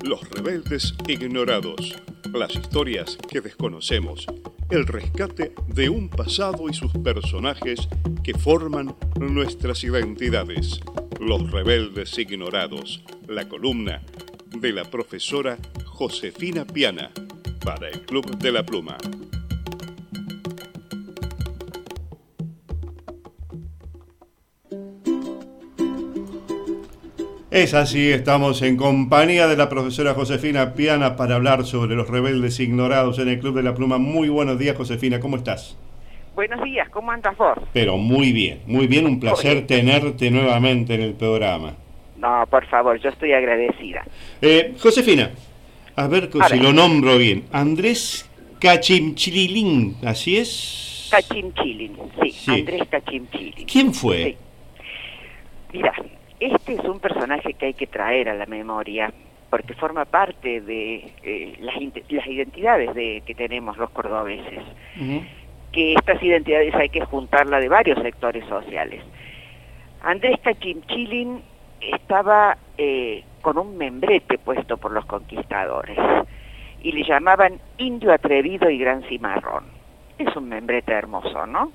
Los rebeldes ignorados, las historias que desconocemos, el rescate de un pasado y sus personajes que forman nuestras identidades. Los rebeldes ignorados, la columna de la profesora Josefina Piana para el Club de la Pluma. Es así, estamos en compañía de la profesora Josefina Piana para hablar sobre los rebeldes ignorados en el Club de la Pluma. Muy buenos días, Josefina, ¿cómo estás? Buenos días, ¿cómo andas vos? Pero muy bien, un placer tenerte nuevamente en el programa. No, por favor, yo estoy agradecida. Josefina, a ver si lo nombro bien. Andrés Cachimchilin, ¿así es? Cachimchilin, sí. Andrés Cachimchilin. ¿Quién fue? Sí. Mira, este es un personaje que hay que traer a la memoria porque forma parte de las identidades que tenemos los cordobeses. Que estas identidades hay que juntarla de varios sectores sociales. Andrés Cachimchilin estaba con un membrete puesto por los conquistadores y le llamaban indio atrevido y gran cimarrón. Es un membrete hermoso, ¿no?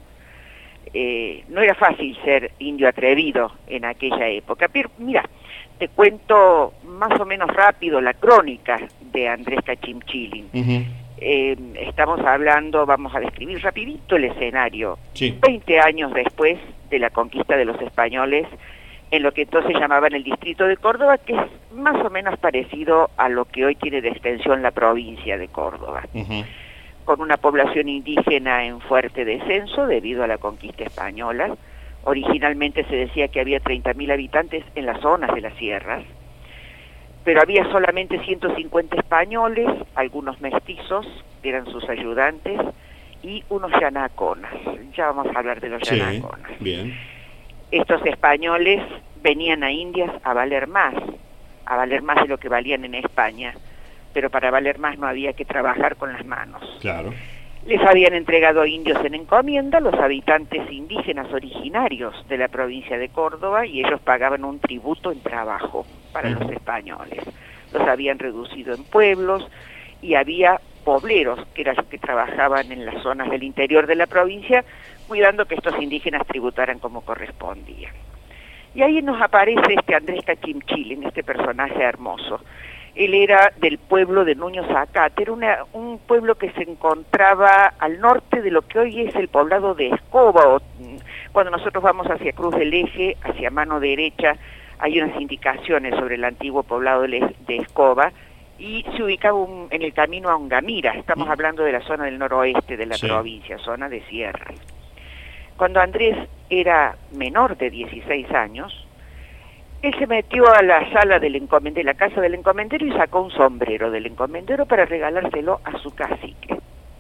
No era fácil ser indio atrevido en aquella época, pero mira, te cuento más o menos rápido la crónica de Andrés Cachimchilin. Estamos hablando, vamos a describir rapidito el escenario. Sí. 20 años después de la conquista de los españoles, en lo que entonces llamaban el distrito de Córdoba, que es más o menos parecido a lo que hoy tiene de extensión la provincia de Córdoba. Con una población indígena en fuerte descenso debido a la conquista española. Originalmente se decía que había 30.000 habitantes en las zonas de las sierras, pero había solamente 150 españoles, algunos mestizos, que eran sus ayudantes, y unos yanaconas. Ya vamos a hablar de los yanaconas. Bien. Estos españoles venían a Indias a valer más de lo que valían en España, pero para valer más no había que trabajar con las manos. Claro. Les habían entregado indios en encomienda los habitantes indígenas originarios de la provincia de Córdoba y ellos pagaban un tributo en trabajo para los españoles. Los habían reducido en pueblos y había pobleros, que eran los que trabajaban en las zonas del interior de la provincia, cuidando que estos indígenas tributaran como correspondía. Y ahí nos aparece este Andrés Cachimchilin, este personaje hermoso. Él era del pueblo de Nuño Zacate, era un pueblo que se encontraba al norte de lo que hoy es el poblado de Escoba. Cuando nosotros vamos hacia Cruz del Eje, hacia mano derecha, hay unas indicaciones sobre el antiguo poblado de Escoba, y se ubicaba en el camino a Ongamira. Estamos hablando de la zona del noroeste de la provincia, zona de sierra. Cuando Andrés era menor de 16 años, él se metió a la sala del encomendero, la casa del encomendero, y sacó un sombrero del encomendero para regalárselo a su cacique.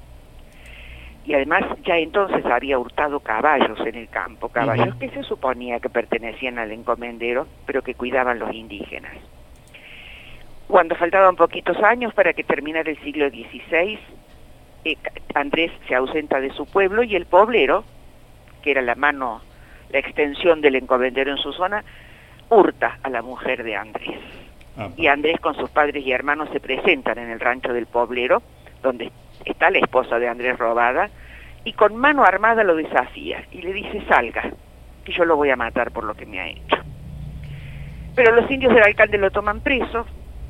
Y además ya entonces había hurtado caballos en el campo, caballos que se suponía que pertenecían al encomendero, pero que cuidaban los indígenas. Cuando faltaban poquitos años para que terminara el siglo XVI, Andrés se ausenta de su pueblo y el poblero, que era la extensión del encomendero en su zona, hurta a la mujer de Andrés. Y Andrés con sus padres y hermanos se presentan en el rancho del poblero, donde está la esposa de Andrés robada, y con mano armada lo desafía y le dice: salga, que yo lo voy a matar por lo que me ha hecho. Pero los indios del alcalde lo toman preso,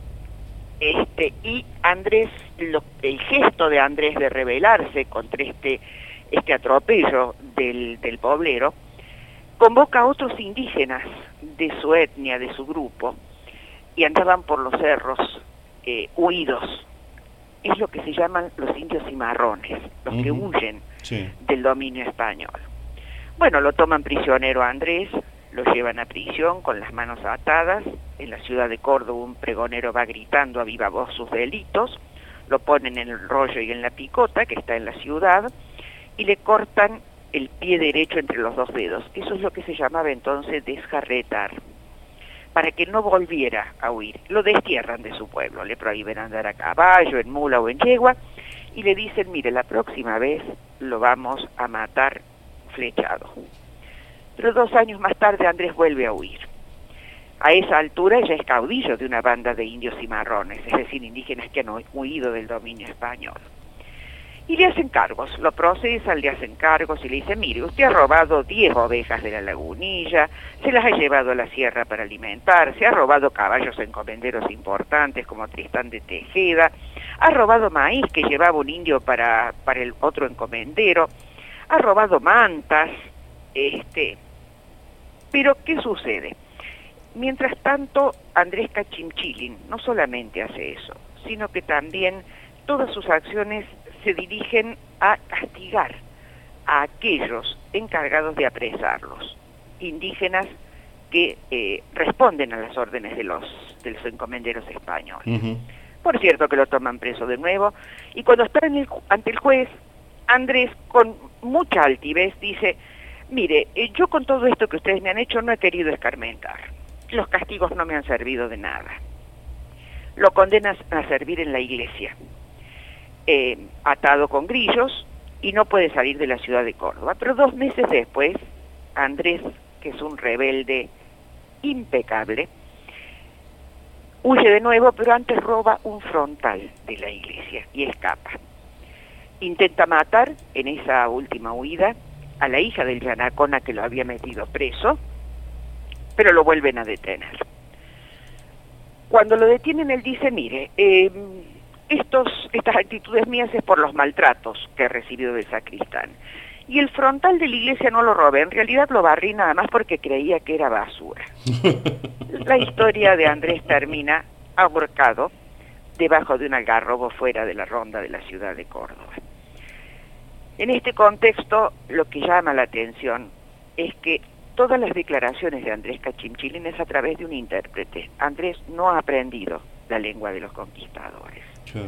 y Andrés, el gesto de Andrés de rebelarse contra este atropello del poblero, convoca a otros indígenas de su etnia, de su grupo, y andaban por los cerros huidos. Es lo que se llaman los indios cimarrones, los que huyen del dominio español. Bueno, lo toman prisionero a Andrés, lo llevan a prisión con las manos atadas. En la ciudad de Córdoba un pregonero va gritando a viva voz sus delitos, lo ponen en el rollo y en la picota, que está en la ciudad, y le cortan el pie derecho entre los dos dedos. Eso es lo que se llamaba entonces desjarretar, para que no volviera a huir. Lo destierran de su pueblo, le prohíben andar a caballo, en mula o en yegua, y le dicen: mire, la próxima vez lo vamos a matar flechado. Pero 2 años más tarde Andrés vuelve a huir. A esa altura ya es caudillo de una banda de indios cimarrones, es decir, indígenas que han huido del dominio español. Y le hacen cargos, lo procesan, le hacen cargos y le dicen, mire, usted ha robado 10 ovejas de la lagunilla, se las ha llevado a la sierra para alimentarse, ha robado caballos encomenderos importantes como Tristán de Tejeda, ha robado maíz que llevaba un indio para el otro encomendero, ha robado mantas, pero ¿qué sucede? Mientras tanto, Andrés Cachimchilin no solamente hace eso, sino que también todas sus acciones se dirigen a castigar a aquellos encargados de apresarlos, indígenas que responden a las órdenes de los encomenderos españoles. Uh-huh. Por cierto que lo toman preso de nuevo, y cuando está ante el juez, Andrés con mucha altivez dice, mire, yo con todo esto que ustedes me han hecho no he querido escarmentar, los castigos no me han servido de nada, lo condenan a servir en la iglesia, atado con grillos, y no puede salir de la ciudad de Córdoba. Pero 2 meses después, Andrés, que es un rebelde impecable, huye de nuevo, pero antes roba un frontal de la iglesia y escapa. Intenta matar, en esa última huida, a la hija del Yanacona que lo había metido preso, pero lo vuelven a detener. Cuando lo detienen, él dice, mire, estas actitudes mías es por los maltratos que he recibido del sacristán. Y el frontal de la iglesia no lo robé, en realidad lo barrí nada más porque creía que era basura. La historia de Andrés termina ahorcado debajo de un algarrobo fuera de la ronda de la ciudad de Córdoba. En este contexto, lo que llama la atención es que todas las declaraciones de Andrés Cachimchilin es a través de un intérprete. Andrés no ha aprendido la lengua de los conquistadores. Sure.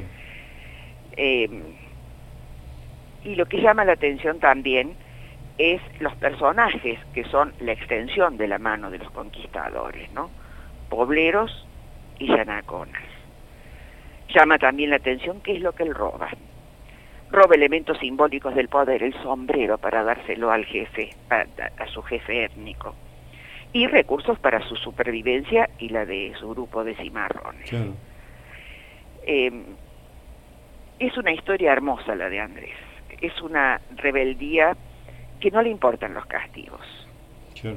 Y lo que llama la atención también es los personajes que son la extensión de la mano de los conquistadores, ¿no? Pobleros y yanaconas. Llama también la atención qué es lo que él roba. Roba elementos simbólicos del poder, el sombrero para dárselo al jefe, a su jefe étnico, y recursos para su supervivencia y la de su grupo de cimarrones. Claro. Es una historia hermosa la de Andrés. Es una rebeldía que no le importan los castigos. Claro.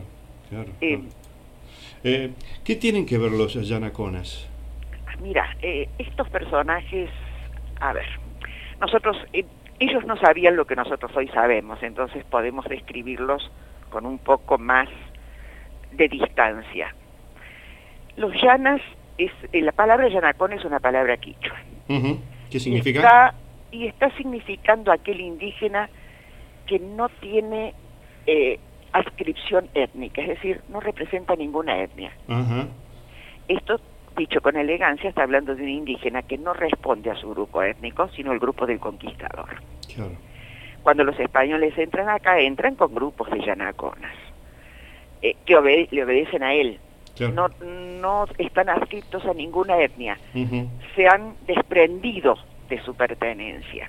¿Qué tienen que ver los yanaconas? Mira, estos personajes, a ver, nosotros, ellos no sabían lo que nosotros hoy sabemos, entonces podemos describirlos con un poco más de distancia. Los yanas, la palabra yanacón es una palabra quichua. Uh-huh. ¿Qué significa? Está significando aquel indígena que no tiene adscripción étnica, es decir, no representa ninguna etnia. Uh-huh. Esto, dicho con elegancia, está hablando de un indígena que no responde a su grupo étnico, sino el grupo del conquistador. Claro. Cuando los españoles entran acá, entran con grupos de yanaconas, que le obedecen a él. Claro. No están adscritos a ninguna etnia. Uh-huh. Se han desprendido de su pertenencia.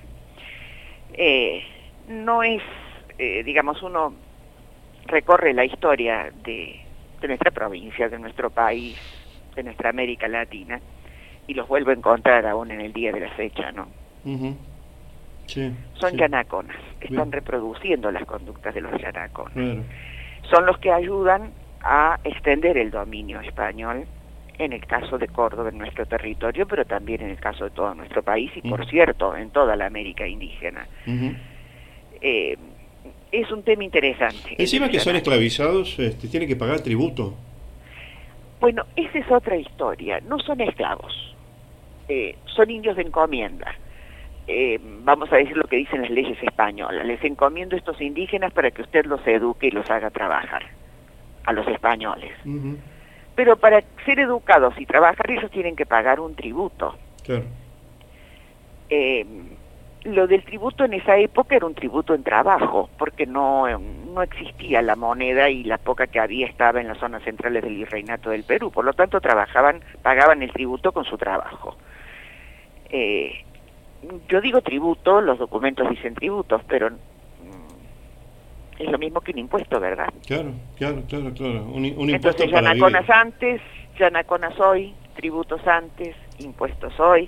No es, digamos, uno recorre la historia de nuestra provincia, de nuestro país, de nuestra América Latina, y los vuelve a encontrar aún en el día de la fecha, ¿no? Uh-huh. Sí, son yanaconas, están reproduciendo las conductas de los yanaconas. Claro. Son los que ayudan a extender el dominio español, en el caso de Córdoba, en nuestro territorio, pero también en el caso de todo nuestro país y, por cierto, en toda la América indígena. Uh-huh. Es un tema interesante. Encima que son esclavizados, tienen que pagar tributo. Bueno, esa es otra historia. No son esclavos, son indios de encomienda. Vamos a decir lo que dicen las leyes españolas. Les encomiendo a estos indígenas para que usted los eduque y los haga trabajar, a los españoles. Uh-huh. Pero para ser educados y trabajar ellos tienen que pagar un tributo. Claro. Lo del tributo en esa época era un tributo en trabajo, porque no existía la moneda y la poca que había estaba en las zonas centrales del Virreinato del Perú. Por lo tanto, pagaban el tributo con su trabajo. Yo digo tributo, los documentos dicen tributos, pero Es lo mismo que un impuesto, ¿verdad? Claro. Un impuesto Entonces, para Yanaconas vivir. antes, Yanaconas hoy, tributos antes, impuestos hoy.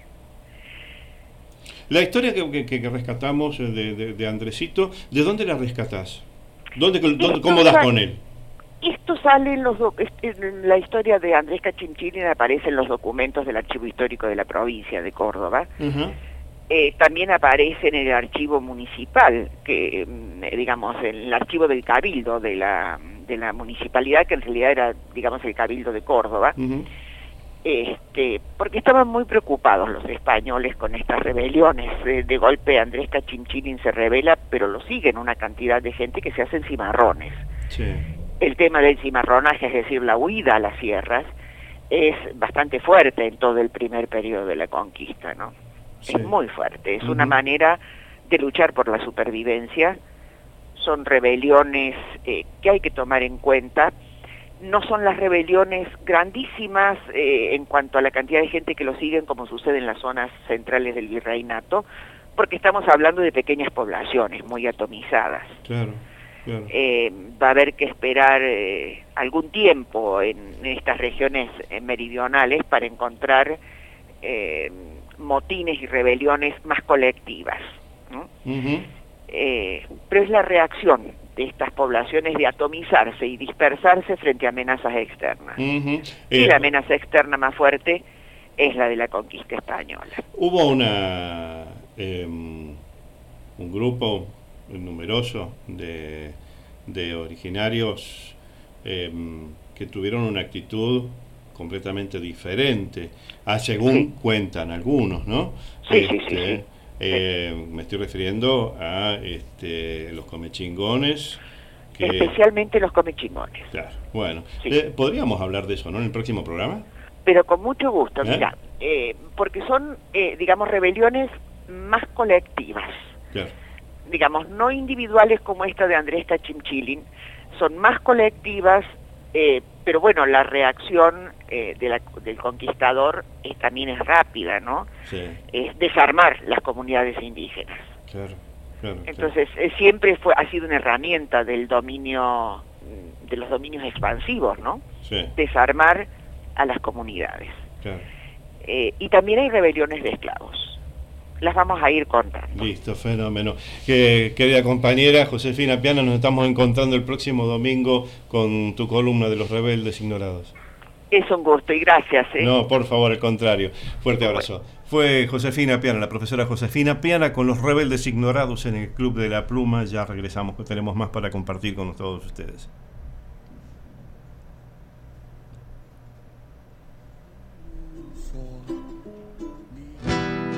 La historia que rescatamos de Andresito, ¿de dónde la rescatás? ¿Cómo das con él? Esto sale en la historia de Andrés Cachimchilin, aparece en los documentos del Archivo Histórico de la provincia de Córdoba. Uh-huh. También aparece en el archivo municipal, que digamos, en el archivo del Cabildo de la municipalidad, que en realidad era, digamos, el Cabildo de Córdoba. Uh-huh. Porque estaban muy preocupados los españoles con estas rebeliones. De golpe Andrés Cachimchilin se rebela, pero lo siguen una cantidad de gente que se hacen cimarrones. Sí. El tema del cimarronaje, es decir, la huida a las sierras, es bastante fuerte en todo el primer periodo de la conquista, ¿no? Sí. Es muy fuerte, es una manera de luchar por la supervivencia. Son rebeliones que hay que tomar en cuenta. No son las rebeliones grandísimas en cuanto a la cantidad de gente que lo siguen, como sucede en las zonas centrales del virreinato, porque estamos hablando de pequeñas poblaciones muy atomizadas. Claro. Va a haber que esperar algún tiempo en estas regiones meridionales para encontrar motines y rebeliones más colectivas, ¿no? Uh-huh. Pero es la reacción de estas poblaciones de atomizarse y dispersarse frente a amenazas externas. Uh-huh. Y la amenaza externa más fuerte es la de la conquista española. Hubo un grupo numeroso de originarios que tuvieron una actitud completamente diferente, según cuentan algunos, ¿no? Sí. Me estoy refiriendo a los comechingones. Especialmente los comechingones. Claro, bueno. Sí. ¿Podríamos hablar de eso, no, en el próximo programa? Pero con mucho gusto, mira, porque son, digamos, rebeliones más colectivas. Claro. Digamos, no individuales como esta de Andrés Cachimchilin, son más colectivas, pero bueno, la reacción del conquistador también es rápida, ¿no? Sí. Es desarmar las comunidades indígenas. Claro. Entonces, siempre ha sido una herramienta del dominio, de los dominios expansivos, ¿no? Sí. Desarmar a las comunidades. Claro. Y también hay rebeliones de esclavos. Las vamos a ir contando. Listo, fenómeno. Querida compañera Josefina Piana, nos estamos encontrando el próximo domingo con tu columna de los rebeldes ignorados. Es un gusto y gracias. No, por favor, al contrario. Fuerte abrazo. Fue Josefina Piana, la profesora Josefina Piana, con los rebeldes ignorados en el Club de la Pluma. Ya regresamos, que tenemos más para compartir con todos ustedes.